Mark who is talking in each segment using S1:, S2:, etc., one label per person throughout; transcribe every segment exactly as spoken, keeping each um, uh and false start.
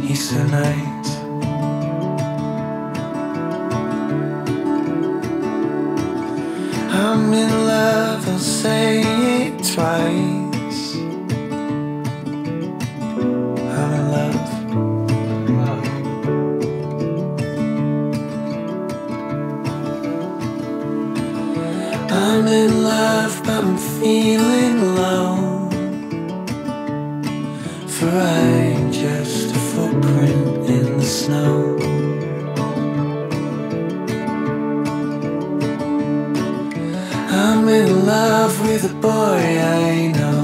S1: He's so nice. I'm in love, I'll say it twice. I'm in love. I'm in love, but I'm feeling low. For I'm just a footprint in the snow. I'm in love with a boy I know,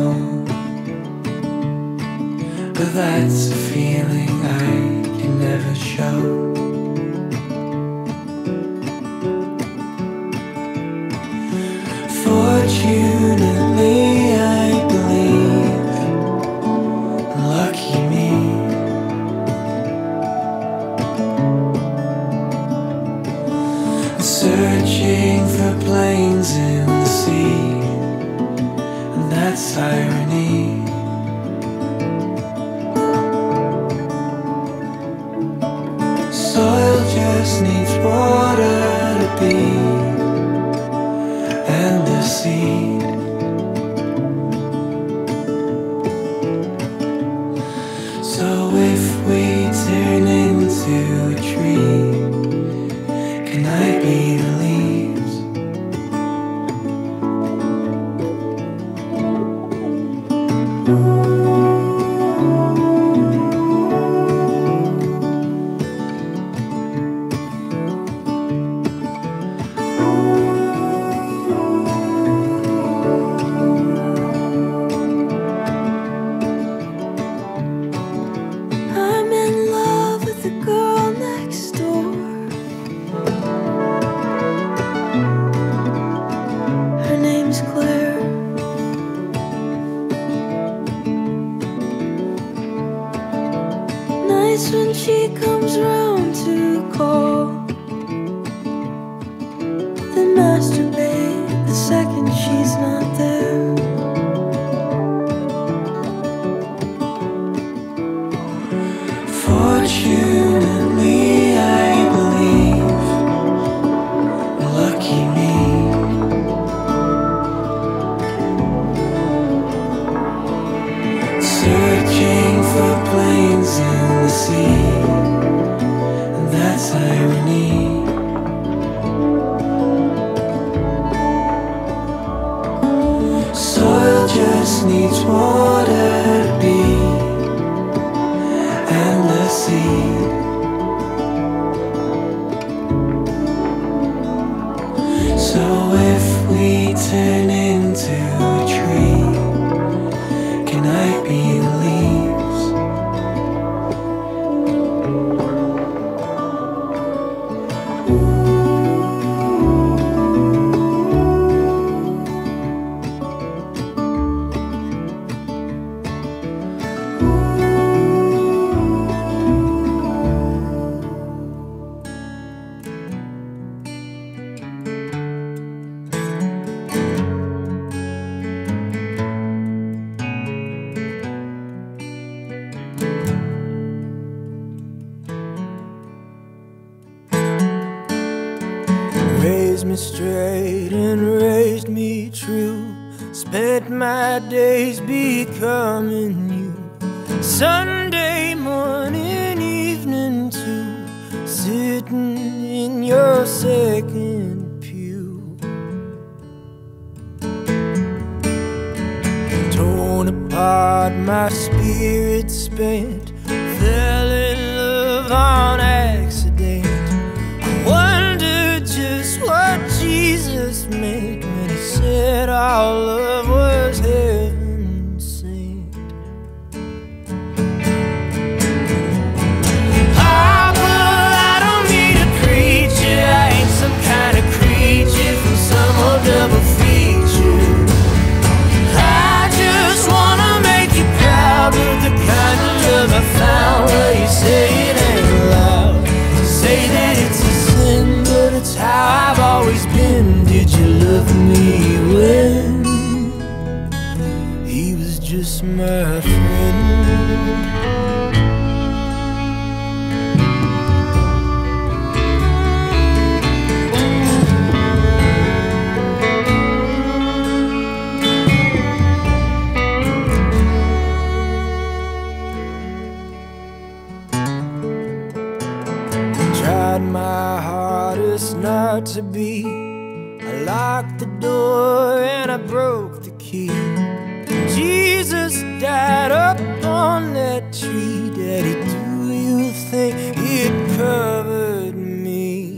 S1: but that's a feeling I can never show. Fortunately, I believe, lucky me. Searching for planes in the sea, and that's irony. Soil just needs water to be, and the seed. So if we turn into a tree, can I be the leaves?
S2: I'm in love with the girl next door. Her name's Claire. Nice when she comes round to call. Then masturbate the second she's not there.
S1: Fortunately, I believe, lucky me. Searching for planes in the sea, and that's irony. Soil just needs water to be, and the seed. So if we turn into a tree, can I be the leaves?
S3: Raised me straight and raised me true. Spent my days becoming you. Sunday morning, evening too. Sitting in your second pew. Torn apart, my spirit spent. Fell in love on accident. I wondered just what Jesus meant when he said our love was heaven sent. Ah, but I don't need a preacher. I ain't some kind of creature from some old double feature. I just wanna make you proud with the kind of love I tried my hardest not to be. I locked the door and I broke the key. Jesus died up on that tree. Daddy, do you think it covered me?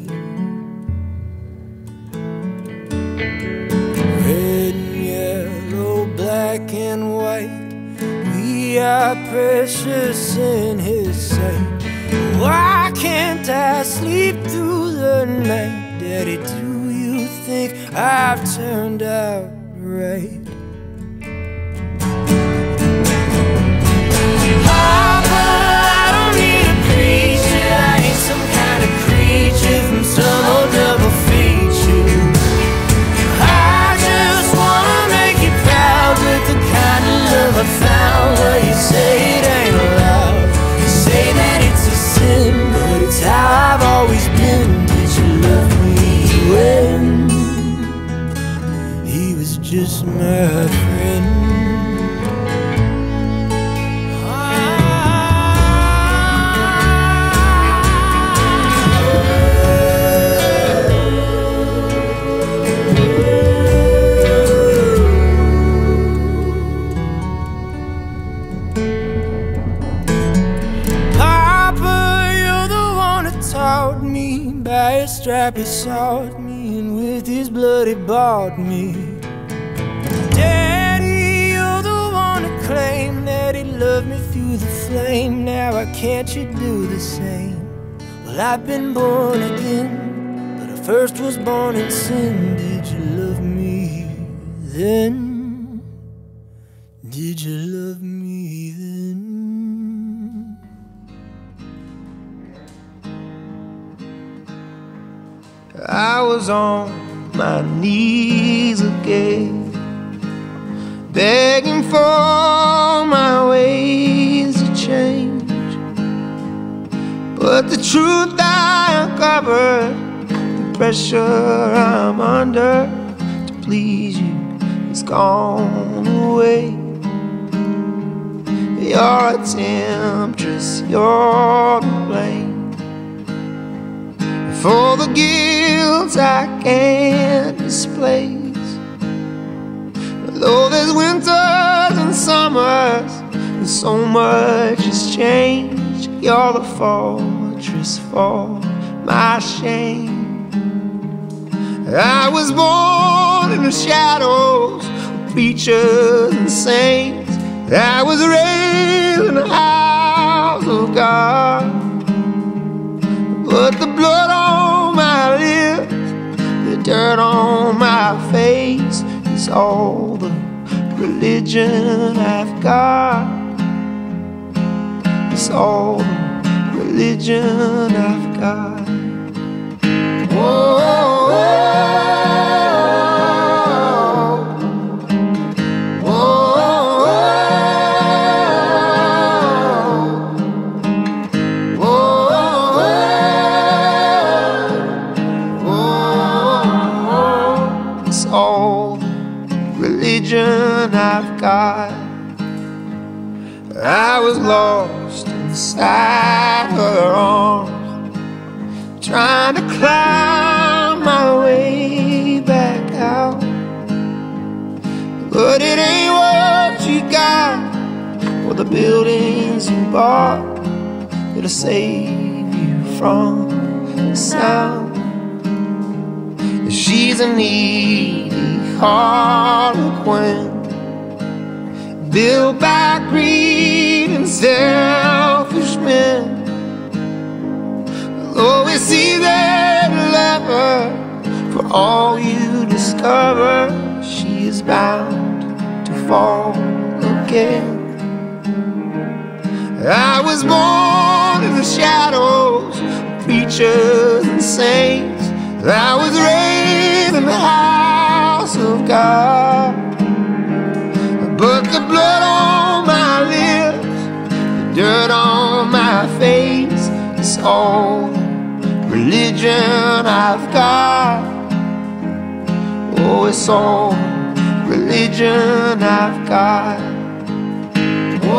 S3: Red and yellow, black and white, we are precious in His sight. Why can't I sleep through the night? Daddy, do you think I've turned out right? Papa, I don't need a preacher. I ain't some kind of creature from some old double feature. I just wanna make you proud with the kind of love I found. Well, you say it ain't allowed, you say that it's a sin, but it's how I've always been. Did you love me when He was just my friend? By his strap he sought me, and with his blood he bought me. Daddy, you're the one to claim that He loved me through the flame. Now why can't you do the same? Well, I've been born again, but I first was born in sin. Did you love me then? Did you love me then? I was on my knees again, begging for my ways to change. But the truth I uncovered, the pressure I'm under to please you is gone away. You're a temptress, you're to blame for the guilt I can't displace. Though there's winters and summers and so much has changed, you're the fortress for my shame. I was born in the shadows of preachers and saints. I was raised in the house of God, but the blood on my lips, the dirt on my face is all the religion I've got. It's all the religion I've got. Whoa, whoa. I've got. I was lost inside her arms, trying to climb my way back out. But it ain't what you got, or the buildings you bought, that'll save you from the sound. She's a needy harlequin, built by greed and selfish men. Though it's easy to love her, for all you discover, she is bound to fall again. I was born in the shadows of preachers and saints. I was raised in the house of God, but the blood on my lips, the dirt on my face, is all the religion I've got. Oh, it's all the religion I've got.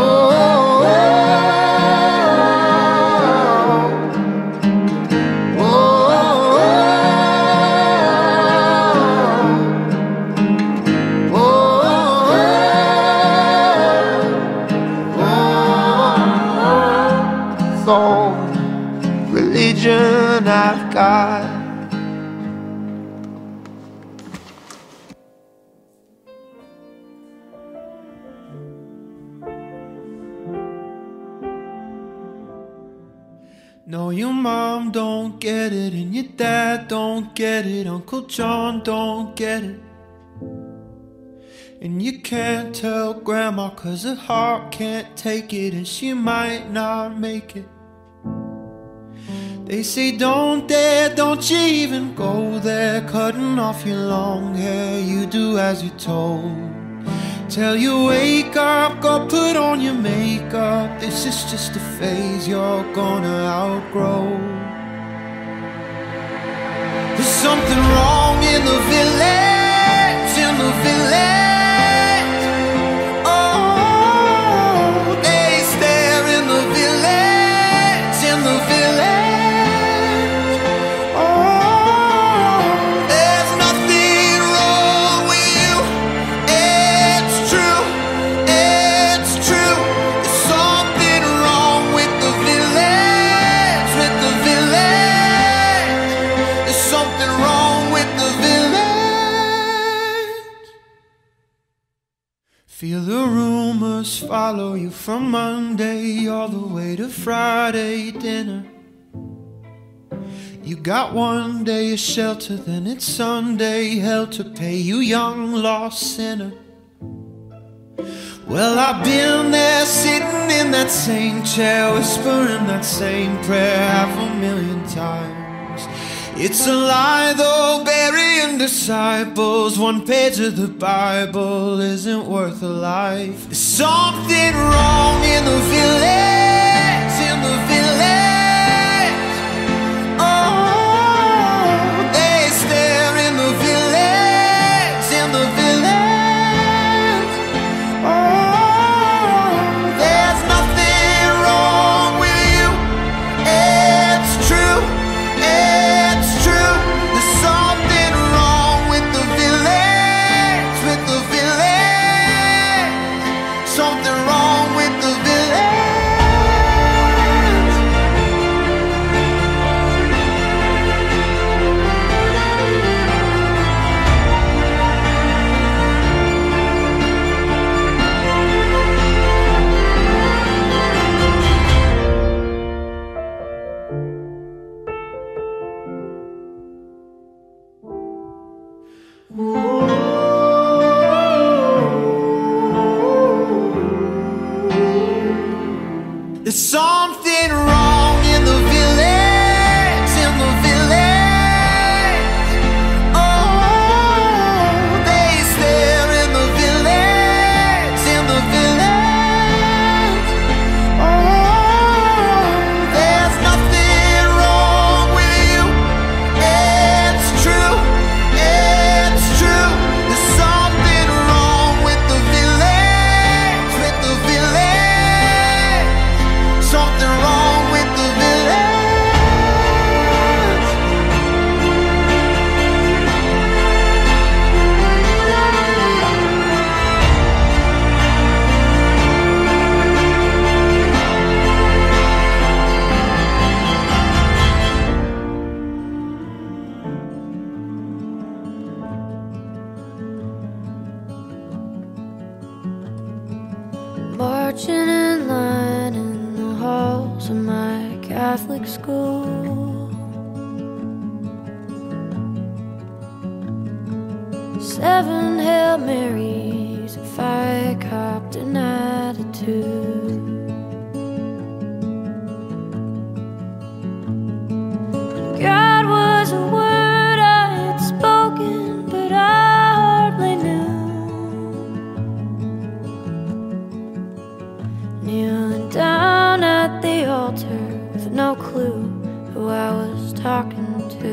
S3: Oh, oh, oh, oh. the only religion I've got.
S1: No, your mom don't get it, and your dad don't get it, Uncle John don't get it. And you can't tell Grandma 'cause her heart can't take it, and she might not make it. They say don't dare, don't you even go there, cutting off your long hair, you do as you're told. Till you wake up, go put on your makeup, this is just a phase you're gonna outgrow. There's something wrong in the village, in the village. Oh, they stare in the village, in the village. Oh, there's nothing wrong with you. It's true, it's true. There's something wrong with the village, with the village. There's something wrong with the village. Feel the rumors follow you from Monday all the way to Friday dinner. You got one day of shelter, then it's Sunday hell to pay, you young lost sinner. Well, I've been there sitting in that same chair, whispering that same prayer half a million times. It's a lie though, burying disciples, one page of the Bible isn't worth a life. There's something wrong in the village, in the village. Oh, they stare in the village, in the village. Oh, there's nothing wrong with you. It's true, it's true. There's something wrong with the village, with the village. Something wrong with the village. There's something wrong in the village, in the village. Oh, they stare in the village, in the village. Oh, there's nothing wrong with you. It's true, it's true. There's something wrong with the village, with the village. Something wrong with the village.
S2: Marching in line in the halls of my Catholic school. Seven Hail Marys if I copped an attitude. God was a word I had spoken, but I hardly knew. Kneeling down at the altar with no clue who I was talking to.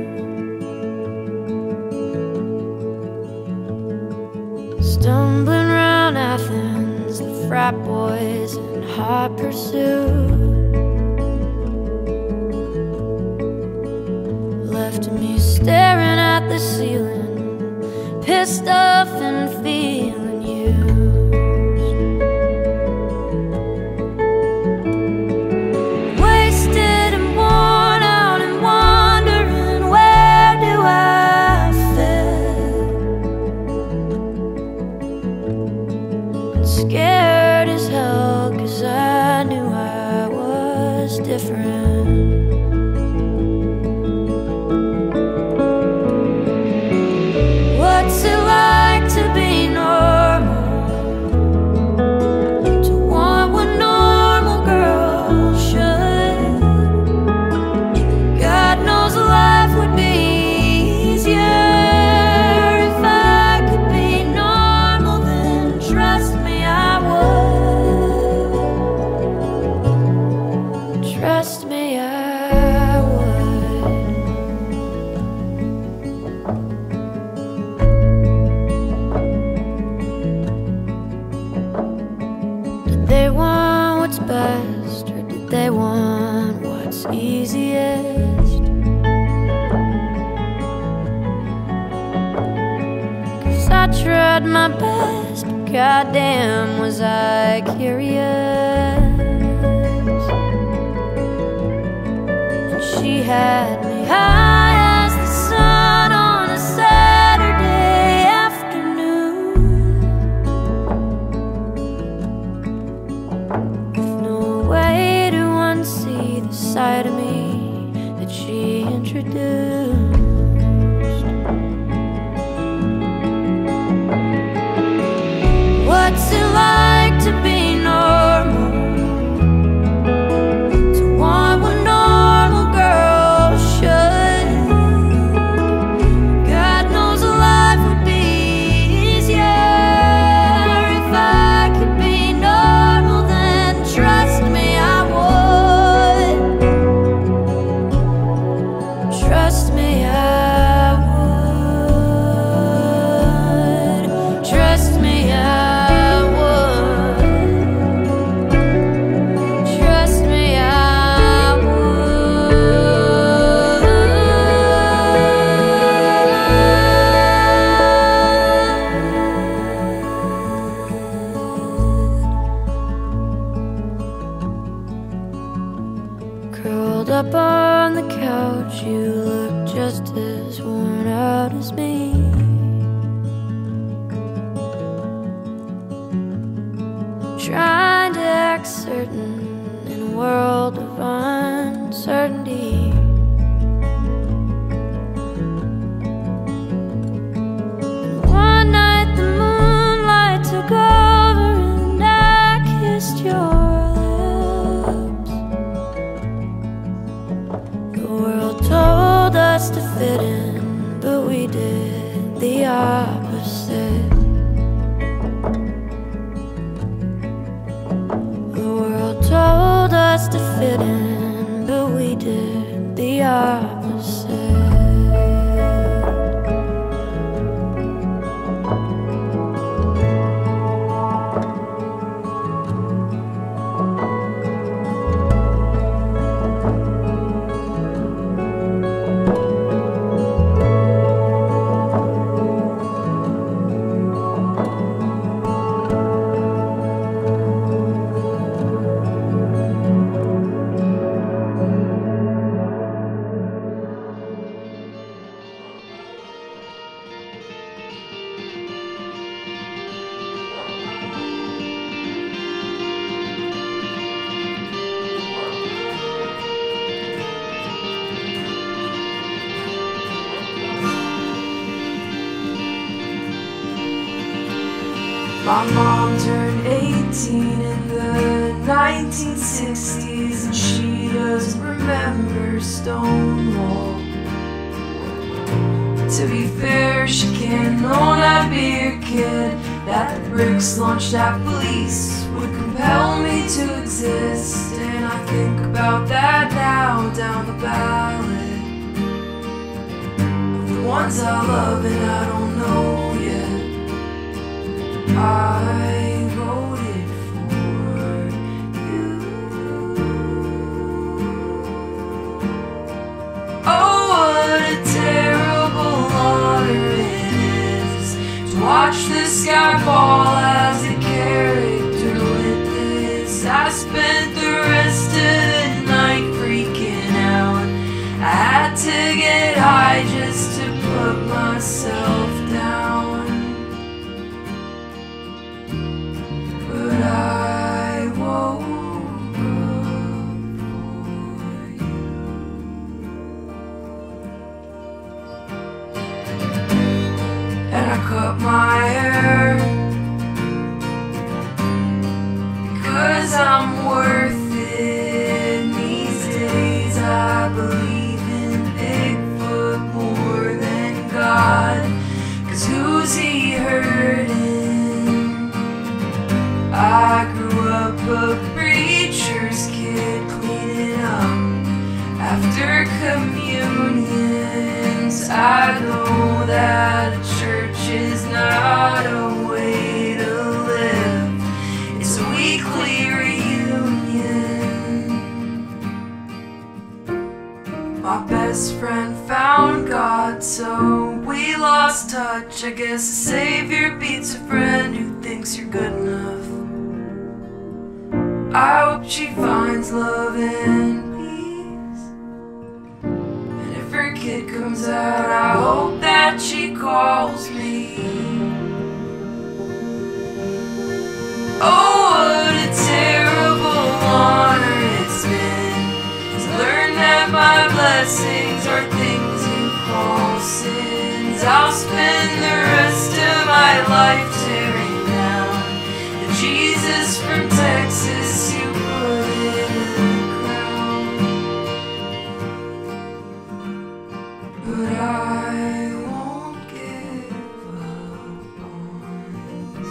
S2: Stumbling round Athens, the frat boys in hot pursuit left me staring at the ceiling, pissed off and feeling used. different. What's it like to be normal? To want what normal girls should. God knows life would be easier if I could be normal, then trust me I would. Trust me I would. Did they want what's best, or did they want what's easiest? 'Cause I tried my best, but goddamn was I curious. And she had me high as the sun on a Saturday afternoon, with no way to unsee the side of me that she introduced. What's it like to be normal? To want what normal girls should. God knows life would be easier if I could be normal, then trust me I would. Trust me I would. Trust me I curled up on the couch, you look just as worn out as me. Trying to act certain in a world of uncertainty. And one night the moonlight took over and I kissed your lips. The world told us to fit in, but we did the opposite. The world told us to fit in, but we did the opposite.
S4: My mom turned eighteen in the nineteen sixties, and she doesn't remember Stonewall. To be fair, she can't know I'd be her kid, that the bricks launched at police would compel me to exist. And I think about that now down the ballot, of the ones I love and I don't know yet. I voted for you. Oh, what a terrible honor it is to watch the sky fall as a character witness. I spent the rest of the night freaking out. I had to get high just to put myself down. But I woke up for reunions. I know that a church is not a way to live. It's a weekly reunion. My best friend found God, so we lost touch. I guess a savior beats a friend who thinks you're good enough. I hope she finds love and peace. And if her kid comes out, I hope that she calls me. Oh, what a terrible honor it's been to learn that my blessings are things you call sins. I'll spend the rest of my life tearing down the Jesus from Texas you put in the ground. But I won't give up on you.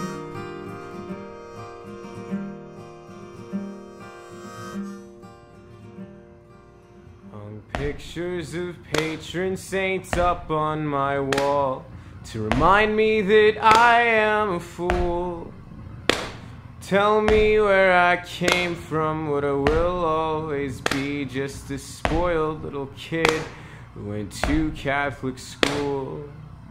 S5: Hung pictures of patron saints up on my wall to remind me that I am a fool. Tell me where I came from, what I will always be, just a spoiled little kid who went to Catholic school.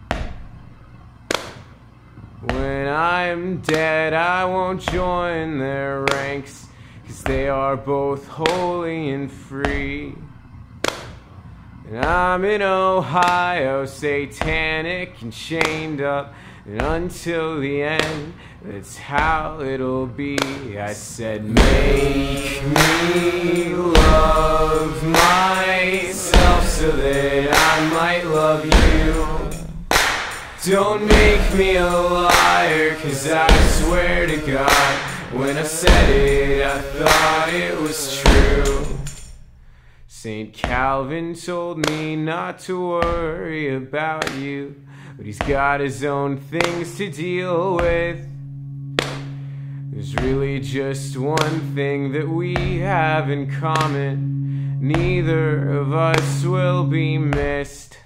S5: When I'm dead, I won't join their ranks, 'cause they are both holy and free. And I'm in Ohio, satanic and chained up, and until the end, that's how it'll be. I said, make me love myself so that I might love you. Don't make me a liar, 'cause I swear to God, when I said it, I thought it was true. Saint Calvin told me not to worry about you, but he's got his own things to deal with. There's really just one thing that we have in common. Neither of us will be missed.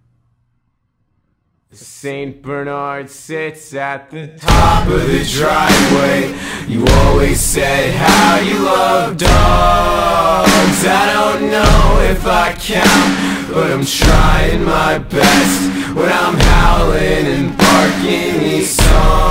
S5: Saint Bernard sits at the top of the driveway. You always said how you love dogs. I don't know if I count, but I'm trying my best when I'm howling and barking these songs.